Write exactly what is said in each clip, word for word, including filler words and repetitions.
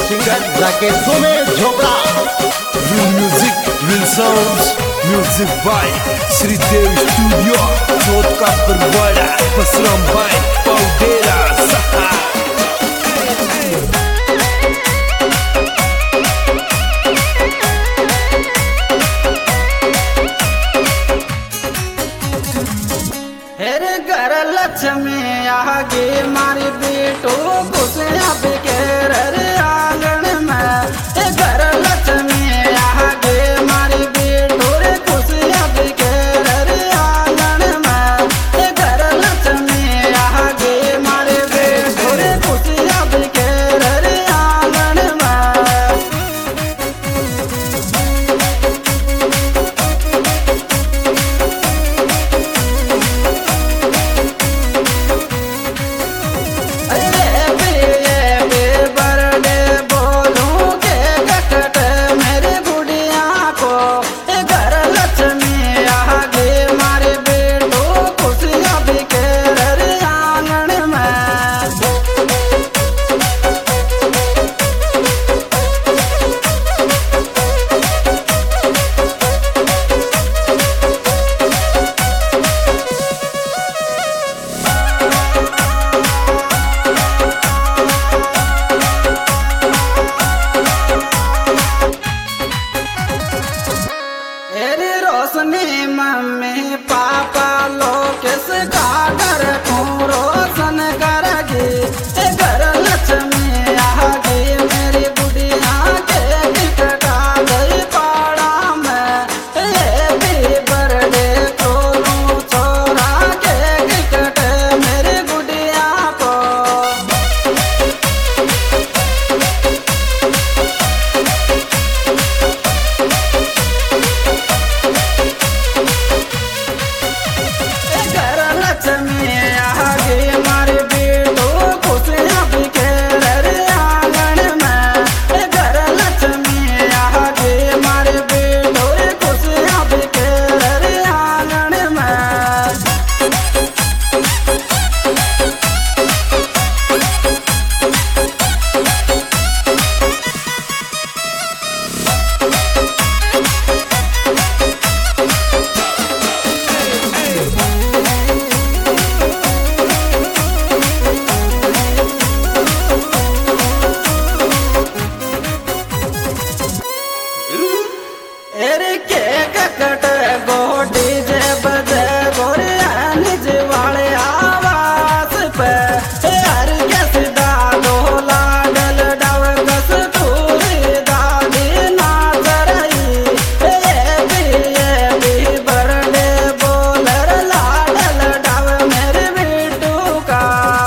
Singer राकेशों में झोंका। Real music, real sounds, music by Shridev studio, Chauth Ka Parwada, Basram भाई, पाउडेरा, सहा। हेरे घर लक्ष्मी आगे मारी बेटो खुशियाँ बिखेर रे आंगन में। हे घर लक्ष्मी आगे मारी बेटो रे खुशियाँ बिखेर रे आंगन में। हे घर लक्ष्मी आगे मारी बेटो रे खुशियाँ बिखेर रे आंगन में। रोशनी मम्मी पापा लोकेश का घर को रोशन करेगी। घर लक्ष्मी आगे मेरी बुढ़िया के टिकटा गई पाड़ा में। हैप्पी बर्थडे कोलू छोरा के टिकट मेरी बुढ़िया को। लक्ष्मी आगे मारे बेटो खुशियाँ बिखेर रे आंगन में। घर लक्ष्मी आगे मारे बेटो रे खुशियाँ बिखेर रे आंगन में। एरे केक कट गो डीजे बजे गोरिया निज वाले आवास पे। हर के सीधा दो लाडल डव कस पूरी दादी नाच रही। ये भी ये भी बर्थडे बोलर लाडल डव मेरे बिट्टू का।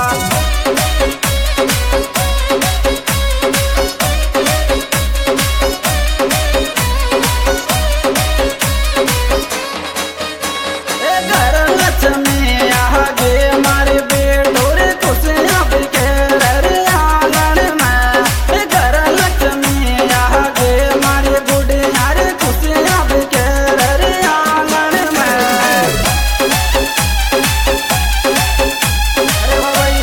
लक्ष्मी आगे मारे बेटो रे खुशियाँ बिखेर रे आंगन में। घर लक्ष्मी आगे मारे बुढ़िया रे खुशियाँ बिखेर रे आंगन में। अरे भाई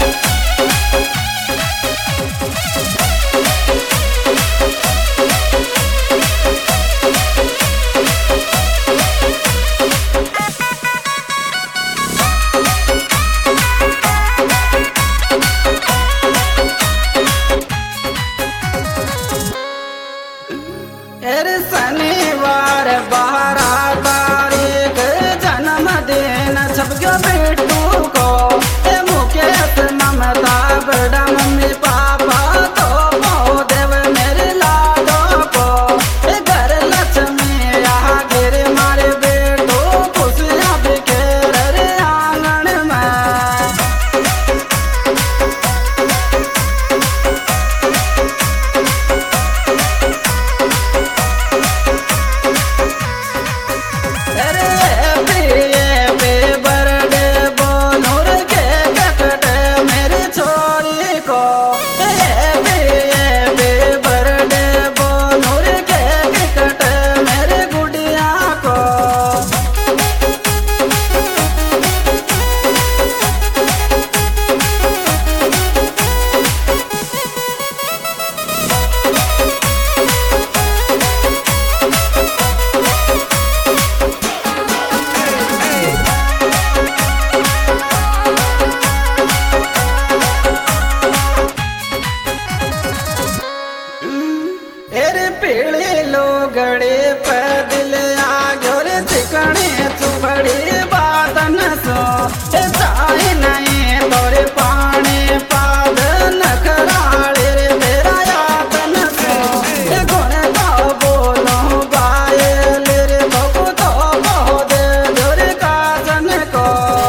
शनिवार बारह तारीख जन्मदिन छपक्यो बिट्टू को। मुकेश ममता बड़ा मम्मी पापा तो लो गड़े पे दिल आ गोर चिकने चुपड़ी बातन सो चाहे नहीं तोरे पानी पाद नखराले रे तेरा यातन सो गुण का बोलो बायल रे तो तो कहो दे जोर काजन को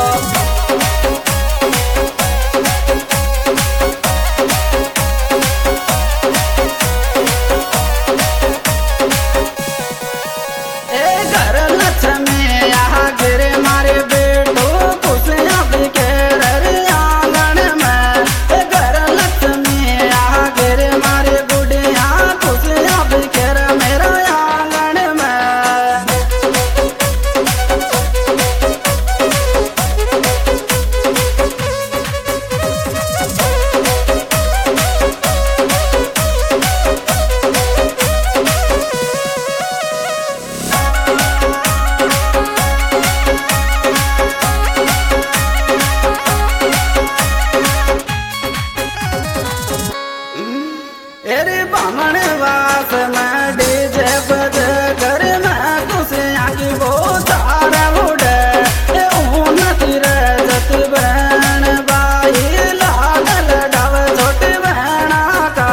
बामण वास में डीजे बज कर मैं खुशियाँ की वो तारा उड़े ऊन तिर जत बहन बाई लागल डब छोटी बहना का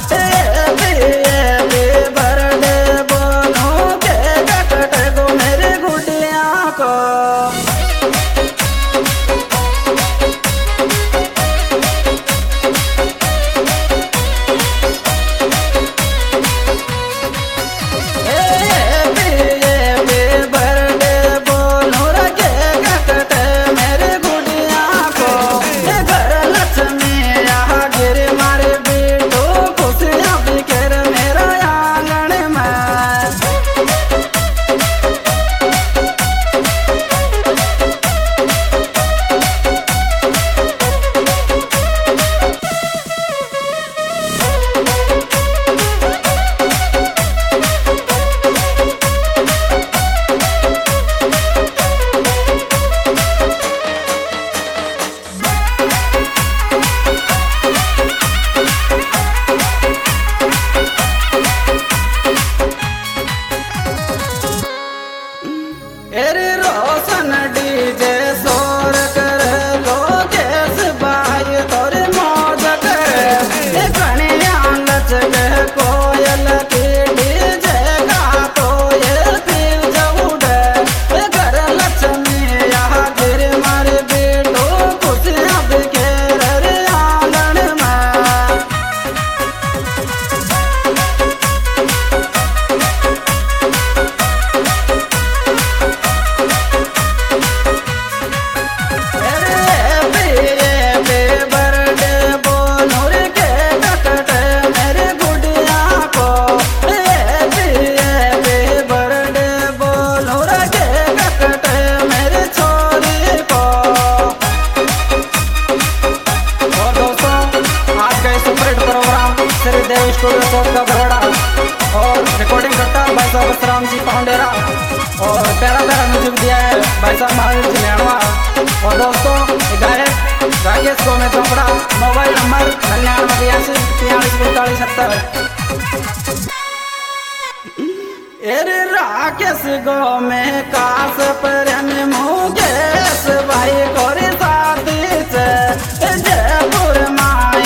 बरडे बोलो के कट गो मेरे गुडिया को रोशन डीजे शोर कर लो केस बाई तोर मौज कर कनिया नच गए कोयल की डीजे का तो ये पीर जऊड घर लक्ष्मी यहाँ गिर मारे बेटो खुशियाँ बिखेर रे आंगन में श्रीदेव स्टूडियो चौक का बरोड़ा और रिकॉर्डिंग करता है भाई साहब बसराम जी पाउंडेरा और प्यारा प्यारा म्यूजिक दिया है भाई साहब महावीर जी नेणवा और दोस्तों गायक राकेश गोमे चोपड़ा मोबाइल नंबर निन्यानवे बयासी तियालीस पैंतालीस सत्तर एरे राकेश गोमे कास प्रेम मुकेश भाई कोरी साथी से जयपुर माँ